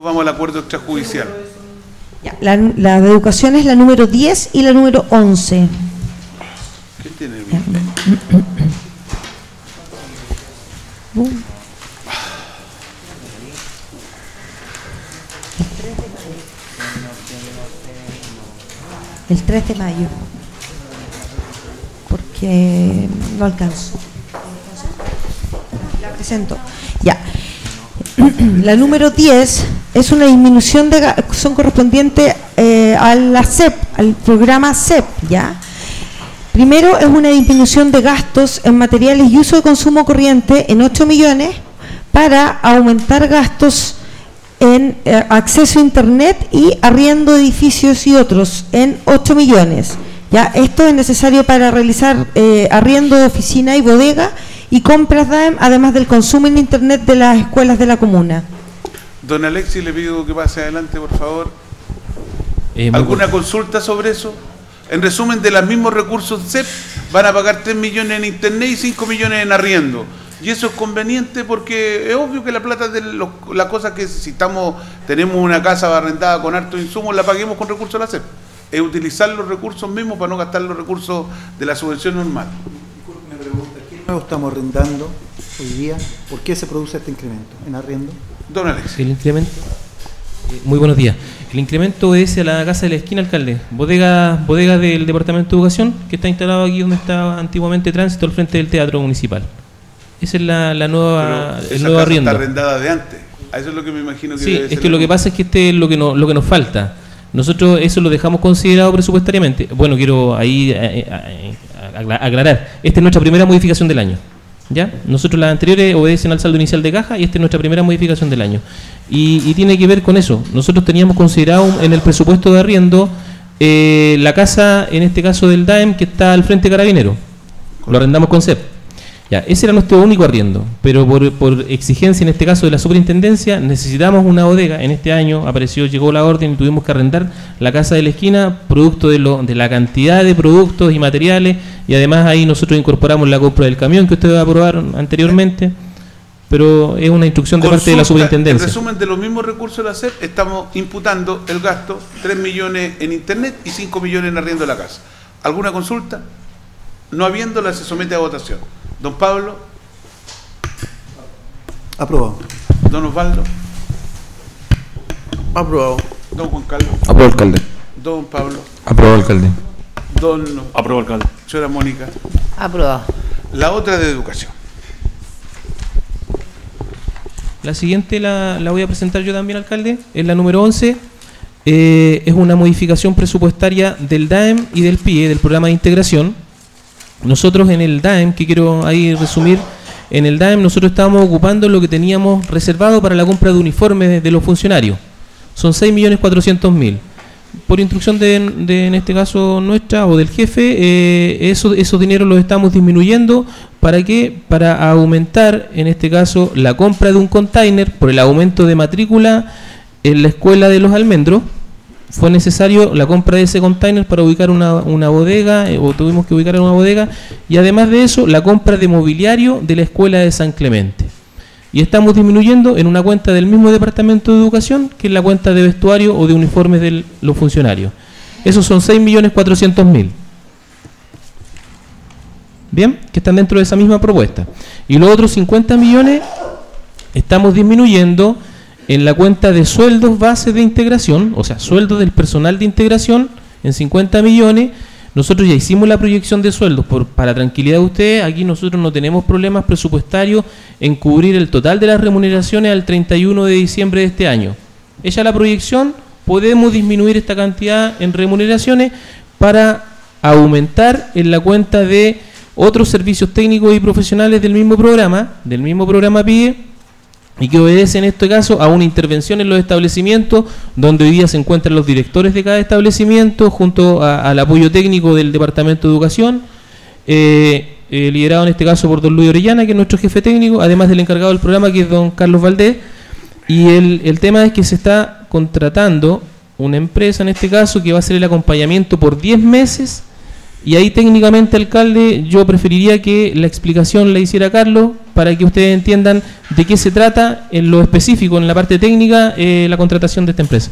Vamos al acuerdo extrajudicial. Ya, la de educación es la número 10 y la número 11. ¿Qué tiene el El 3 de mayo. Porque no alcanzo. La presento. Ya. La número 10 es una disminución de son correspondiente a la CEP, al programa CEP, ¿ya? Primero es una disminución de gastos en materiales y uso de consumo corriente en 8 millones para aumentar gastos en acceso a internet y arriendo de edificios y otros en 8 millones. ¿Ya? Esto es necesario para realizar arriendo de oficina y bodega y compras DAEM, además del consumo en internet de las escuelas de la comuna. Don Alexis, le pido que pase adelante, por favor. ¿Alguna consulta sobre eso? En resumen, de los mismos recursos CEP van a pagar 3 millones en internet y 5 millones en arriendo. Y eso es conveniente porque es obvio que la plata de la cosa que si tenemos una casa arrendada con hartos insumos, la paguemos con recursos de la CEP. Es utilizar los recursos mismos para no gastar los recursos de la subvención normal. Me pregunta, ¿qué nuevo estamos arrendando hoy día? ¿Por qué se produce este incremento en arriendo? Don Alex. El incremento. Muy buenos días. El incremento obedece a la casa de la esquina, alcalde. Bodega del Departamento de Educación, que está instalado aquí donde estaba antiguamente Tránsito, al frente del Teatro Municipal. Esa es la nueva, el nuevo arriendo. Está arrendada de antes. A eso es lo que me imagino que sí, debe es ser. que lo que pasa es que este es lo que nos falta. Nosotros eso lo dejamos considerado presupuestariamente. Bueno, quiero ahí aclarar. Esta es nuestra primera modificación del año. ¿Ya? Nosotros las anteriores obedecen al saldo inicial de caja y esta es nuestra primera modificación del año. Y tiene que ver con eso. Nosotros teníamos considerado en el presupuesto de arriendo la casa, en este caso del DAEM, que está al frente de Carabinero. Lo arrendamos con CEP. Ya, ese era nuestro único arriendo, pero por exigencia en este caso de la superintendencia necesitamos una bodega. En este año llegó la orden y tuvimos que arrendar la casa de la esquina, producto de la cantidad de productos y materiales, y además ahí nosotros incorporamos la compra del camión que ustedes aprobaron anteriormente, pero es una instrucción de parte de la superintendencia. En resumen, de los mismos recursos de la CEP estamos imputando el gasto, 3 millones en internet y 5 millones en arriendo de la casa. ¿Alguna consulta? No habiéndola, se somete a votación. Don Pablo. Aprobado. Don Osvaldo. Aprobado. Don Juan Carlos. Aprobado, alcalde. Don Pablo. Aprobado, alcalde. Don. Aprobado, alcalde. Señora Mónica. Aprobado. La otra de educación. La siguiente la voy a presentar yo también, alcalde. Es la número 11. Es una modificación presupuestaria del DAEM y del PIE, del programa de integración. Nosotros en el DAEM, que quiero ahí resumir, en el DAEM nosotros estábamos ocupando lo que teníamos reservado para la compra de uniformes de los funcionarios. Son 6.400.000. Por instrucción de en este caso nuestra o del jefe, esos dineros los estamos disminuyendo. ¿Para qué? Para aumentar, en este caso, la compra de un container por el aumento de matrícula en la escuela de Los Almendros. Fue necesario la compra de ese container para ubicar una bodega, o tuvimos que ubicar una bodega, y además de eso, la compra de mobiliario de la escuela de San Clemente. Y estamos disminuyendo en una cuenta del mismo Departamento de Educación, que es la cuenta de vestuario o de uniformes de los funcionarios. Esos son 6.400.000. Bien, que están dentro de esa misma propuesta. Y los otros 50 millones estamos disminuyendo en la cuenta de sueldos base de integración, o sea, sueldos del personal de integración en 50 millones. Nosotros ya hicimos la proyección de sueldos. Para tranquilidad de ustedes, aquí nosotros no tenemos problemas presupuestarios en cubrir el total de las remuneraciones al 31 de diciembre de este año. Hecha la proyección, podemos disminuir esta cantidad en remuneraciones para aumentar en la cuenta de otros servicios técnicos y profesionales del mismo programa PIE, y que obedece en este caso a una intervención en los establecimientos donde hoy día se encuentran los directores de cada establecimiento junto al apoyo técnico del Departamento de Educación, liderado en este caso por don Luis Orellana, que es nuestro jefe técnico, además del encargado del programa, que es don Carlos Valdés. Y el tema es que se está contratando una empresa en este caso que va a hacer el acompañamiento por 10 meses Y ahí técnicamente, alcalde, yo preferiría que la explicación la hiciera Carlos para que ustedes entiendan de qué se trata en lo específico, en la parte técnica, la contratación de esta empresa.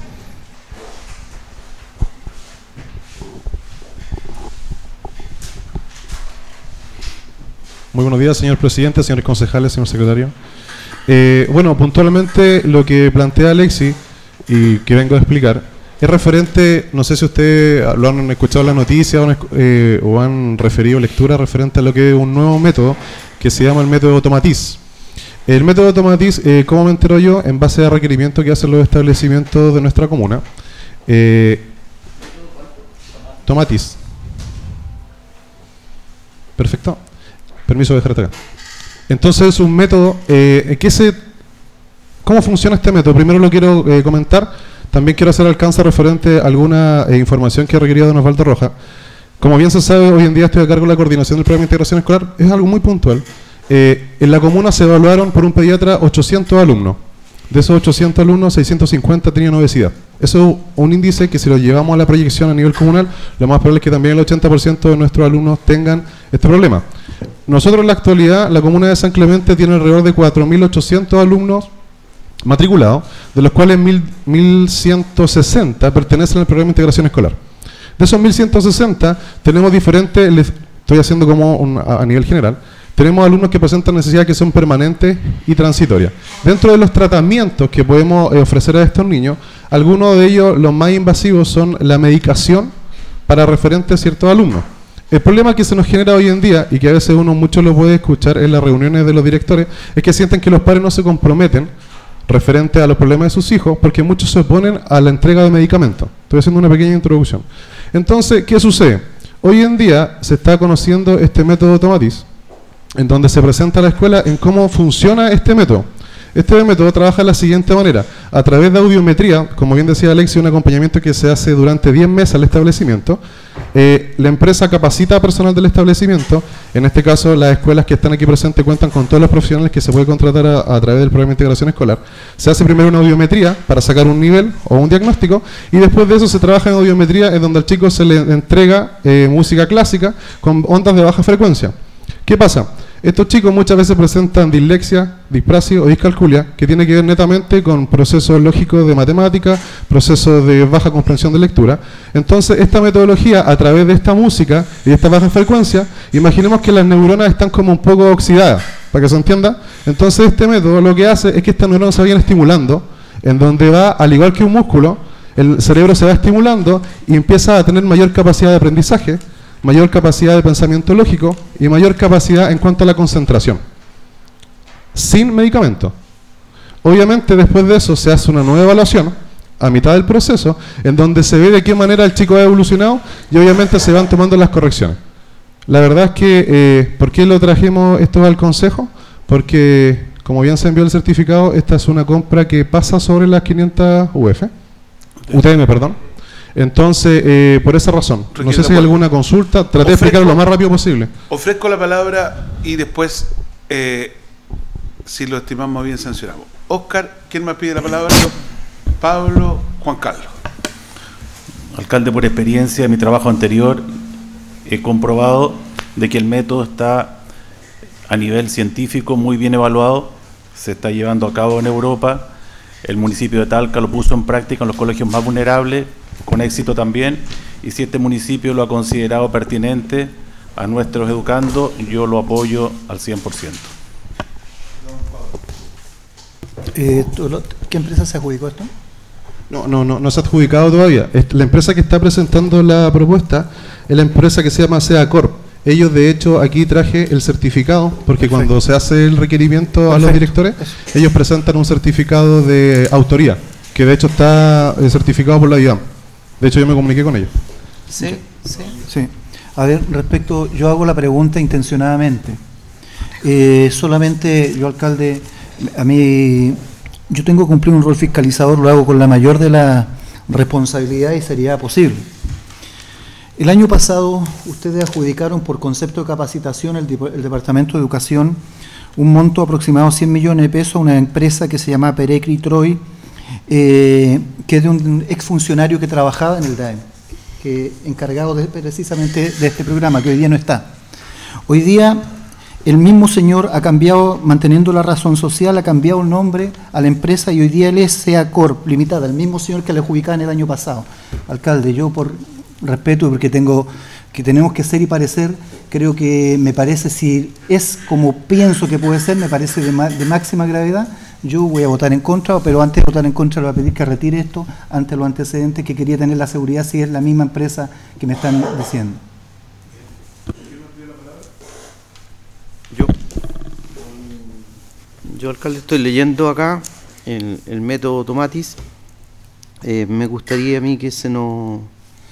Muy buenos días, señor presidente, señores concejales, señor secretario. Bueno, puntualmente lo que plantea Alexis y que vengo a explicar es referente, no sé si ustedes lo han escuchado en la noticia o han referido lectura referente a lo que es un nuevo método que se llama el método Tomatiz. El método Tomatiz, ¿cómo me entero yo? En base a requerimientos que hacen los establecimientos de nuestra comuna. Tomatiz. Perfecto. Permiso de dejar acá. Entonces es un método, ¿cómo funciona este método? Primero lo quiero comentar. También quiero hacer alcance referente a alguna información que ha requerido don Osvaldo Rojas. Como bien se sabe, hoy en día estoy a cargo de la coordinación del programa de integración escolar. Es algo muy puntual. En la comuna se evaluaron por un pediatra 800 alumnos. De esos 800 alumnos, 650 tenían obesidad. Eso es un índice que si lo llevamos a la proyección a nivel comunal, lo más probable es que también el 80% de nuestros alumnos tengan este problema. Nosotros en la actualidad, la comuna de San Clemente tiene alrededor de 4.800 alumnos matriculados, de los cuales 1.160 pertenecen al programa de integración escolar. De esos 1.160 tenemos diferentes, estoy haciendo como a nivel general, tenemos alumnos que presentan necesidades que son permanentes y transitorias. Dentro de los tratamientos que podemos ofrecer a estos niños, algunos de ellos, los más invasivos, son la medicación para referentes a ciertos alumnos. El problema que se nos genera hoy en día, y que a veces uno mucho lo puede escuchar en las reuniones de los directores, es que sienten que los padres no se comprometen referente a los problemas de sus hijos, porque muchos se oponen a la entrega de medicamentos. Estoy haciendo una pequeña introducción. Entonces, ¿qué sucede? Hoy en día se está conociendo este método Tomatiz, en donde se presenta a la escuela en cómo funciona este método. Este método trabaja de la siguiente manera: a través de audiometría, como bien decía Alexis, un acompañamiento que se hace durante 10 meses al establecimiento. La empresa capacita a personal del establecimiento. En este caso, las escuelas que están aquí presentes cuentan con todos los profesionales que se puede contratar a través del programa de integración escolar. Se hace primero una audiometría para sacar un nivel o un diagnóstico, y después de eso se trabaja en audiometría, en donde al chico se le entrega música clásica con ondas de baja frecuencia. ¿Qué pasa? Estos chicos muchas veces presentan dislexia, dispraxia o discalculia, que tiene que ver netamente con procesos lógicos de matemática, procesos de baja comprensión de lectura. Entonces, esta metodología, a través de esta música y de esta baja frecuencia, imaginemos que las neuronas están como un poco oxidadas, para que se entienda. Entonces, este método lo que hace es que estas neuronas se vayan estimulando, en donde va, al igual que un músculo, el cerebro se va estimulando y empieza a tener mayor capacidad de aprendizaje, mayor capacidad de pensamiento lógico y mayor capacidad en cuanto a la concentración, sin medicamento. Obviamente después de eso se hace una nueva evaluación a mitad del proceso, en donde se ve de qué manera el chico ha evolucionado, y obviamente se van tomando las correcciones. La verdad es que, ¿por qué lo trajimos esto al consejo? Porque, como bien se envió el certificado, esta es una compra que pasa sobre las 500 UTM, perdón. Entonces, por esa razón, no sé si hay alguna consulta, traté de explicarlo lo más rápido posible. Ofrezco la palabra y después, si lo estimamos bien, sancionamos. Óscar, ¿quién más pide la palabra? Pablo, Juan Carlos. Alcalde, por experiencia de mi trabajo anterior, he comprobado de que el método está a nivel científico muy bien evaluado, se está llevando a cabo en Europa, el municipio de Talca lo puso en práctica en los colegios más vulnerables, con éxito también, y si este municipio lo ha considerado pertinente a nuestros educandos, yo lo apoyo al 100%. ¿Qué empresa se adjudicó esto? No se ha adjudicado todavía. La empresa que está presentando la propuesta es la empresa que se llama SEACorp. Ellos, de hecho, aquí traje el certificado, porque perfecto, cuando se hace el requerimiento perfecto a los directores, ellos presentan un certificado de autoría, que de hecho está certificado por la IAM. De hecho, yo me comuniqué con ellos. Sí. A ver, respecto, yo hago la pregunta intencionadamente. Solamente, yo, alcalde, yo tengo que cumplir un rol fiscalizador, lo hago con la mayor de la responsabilidad y seriedad posible. El año pasado, ustedes adjudicaron por concepto de capacitación el Departamento de Educación un monto aproximado de 100 millones de pesos a una empresa que se llama Perecri Troy, que es de un exfuncionario que trabajaba en el DAEM. encargado precisamente de este programa, que hoy día no está. Hoy día el mismo señor ha cambiado, manteniendo la razón social, ha cambiado el nombre a la empresa y hoy día él es SEA Corp Limitada, el mismo señor que le adjudicaban el año pasado. Alcalde, yo por respeto y porque tenemos que ser y parecer, creo que me parece, si es como pienso que puede ser, me parece de máxima gravedad. Yo voy a votar en contra, pero antes de votar en contra le voy a pedir que retire esto ante los antecedentes, que quería tener la seguridad si es la misma empresa que me están diciendo. Yo, alcalde, estoy leyendo acá el método Tomatis. Me gustaría a mí que se nos...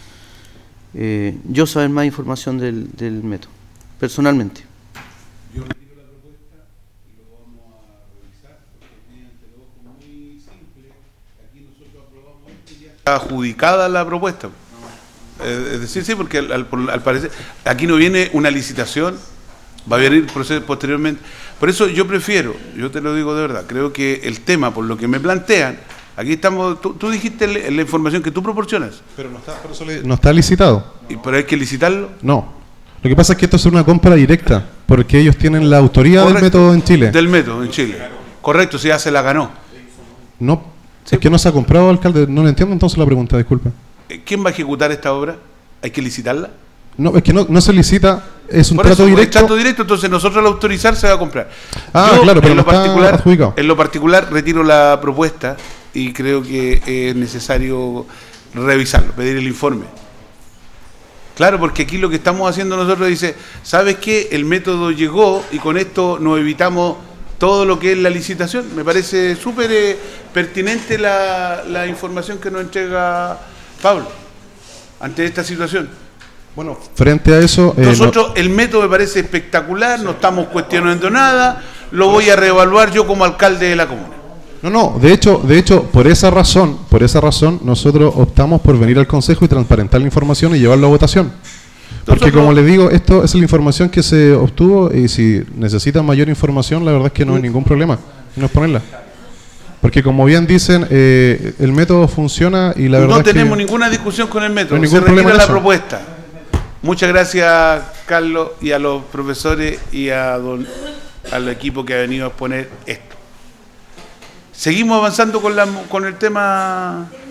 yo saber más información del método, personalmente. Yo retiro la propuesta y lo vamos a revisar, porque mediante lo muy simple, aquí nosotros aprobamos esto y ya está adjudicada la propuesta. Es decir, sí, porque al parecer aquí no viene una licitación, va a venir proceso posteriormente. Por eso yo prefiero, yo te lo digo de verdad, creo que el tema, por lo que me plantean, aquí estamos, tú dijiste la información que tú proporcionas. Pero no está licitado. ¿Pero hay que licitarlo? No. Lo que pasa es que esto es una compra directa, porque ellos tienen la autoría del método en Chile. Del método en Chile. Correcto, si ya se la ganó. No, sí. Es que no se ha comprado, alcalde, no le entiendo entonces la pregunta, disculpe. ¿Quién va a ejecutar esta obra? ¿Hay que licitarla? No, es que no se licita, es un trato directo. Es trato directo, entonces nosotros al autorizar se va a comprar. Yo, claro, pero no está adjudicado. En lo particular retiro la propuesta y creo que es necesario revisarlo, pedir el informe. Claro, porque aquí lo que estamos haciendo nosotros dice, ¿sabes qué? El método llegó y con esto nos evitamos todo lo que es la licitación. Me parece súper pertinente la información que nos entrega Pablo ante esta situación. Bueno, frente a eso... nosotros, el método me parece espectacular, no estamos cuestionando nada, lo voy a reevaluar yo como alcalde de la comuna. No, de hecho, por esa razón, nosotros optamos por venir al Consejo y transparentar la información y llevarlo a votación. Porque como les digo, esto es la información que se obtuvo y si necesitan mayor información, la verdad es que no hay ningún problema en exponerla. Porque como bien dicen, el método funciona y la verdad no tenemos ninguna discusión con el método, no se retira la propuesta. Muchas gracias, Carlos, y a los profesores y al equipo que ha venido a exponer esto. Seguimos avanzando con el tema.